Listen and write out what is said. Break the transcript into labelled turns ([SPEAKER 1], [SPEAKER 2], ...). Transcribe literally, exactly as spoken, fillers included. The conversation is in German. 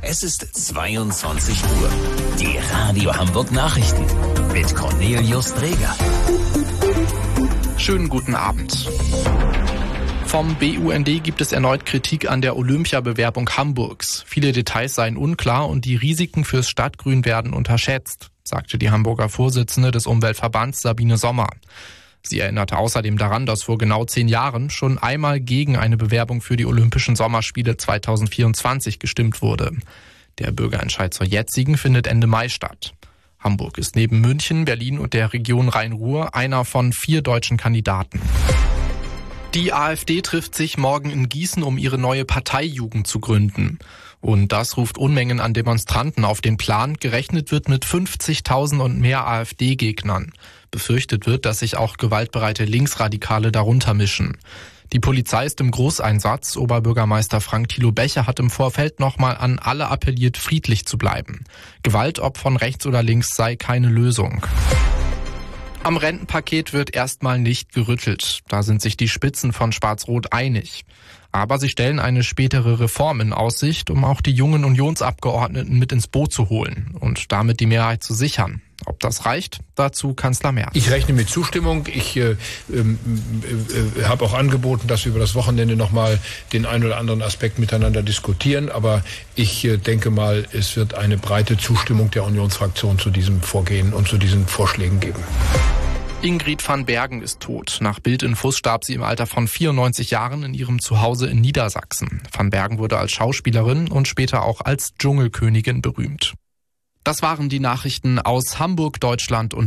[SPEAKER 1] Es ist zweiundzwanzig Uhr. Die Radio Hamburg Nachrichten mit Cornelius Dreger.
[SPEAKER 2] Schönen guten Abend. Vom B U N D gibt es erneut Kritik an der Olympiabewerbung Hamburgs. Viele Details seien unklar und die Risiken fürs Stadtgrün werden unterschätzt, sagte die Hamburger Vorsitzende des Umweltverbands Sabine Sommer. Sie erinnerte außerdem daran, dass vor genau zehn Jahren schon einmal gegen eine Bewerbung für die Olympischen Sommerspiele zweitausendvierundzwanzig gestimmt wurde. Der Bürgerentscheid zur jetzigen findet Ende Mai statt. Hamburg ist neben München, Berlin und der Region Rhein-Ruhr einer von vier deutschen Kandidaten. Die AfD trifft sich morgen in Gießen, um ihre neue Parteijugend zu gründen. Und das ruft Unmengen an Demonstranten auf den Plan. Gerechnet wird mit fünfzigtausend und mehr AfD-Gegnern. Befürchtet wird, dass sich auch gewaltbereite Linksradikale darunter mischen. Die Polizei ist im Großeinsatz. Oberbürgermeister Frank Thilo Becher hat im Vorfeld nochmal an alle appelliert, friedlich zu bleiben. Gewalt, ob von rechts oder links, sei keine Lösung. Am Rentenpaket wird erstmal nicht gerüttelt. Da sind sich die Spitzen von Schwarz-Rot einig. Aber sie stellen eine spätere Reform in Aussicht, um auch die jungen Unionsabgeordneten mit ins Boot zu holen und damit die Mehrheit zu sichern. Ob das reicht? Dazu Kanzler Merz.
[SPEAKER 3] Ich rechne mit Zustimmung. Ich äh, äh, äh, habe auch angeboten, dass wir über das Wochenende nochmal den einen oder anderen Aspekt miteinander diskutieren. Aber ich äh, denke mal, es wird eine breite Zustimmung der Unionsfraktion zu diesem Vorgehen und zu diesen Vorschlägen geben.
[SPEAKER 2] Ingrid van Bergen ist tot. Nach Bildinfos starb sie im Alter von vierundneunzig Jahren in ihrem Zuhause in Niedersachsen. Van Bergen wurde als Schauspielerin und später auch als Dschungelkönigin berühmt. Das waren die Nachrichten aus Hamburg, Deutschland und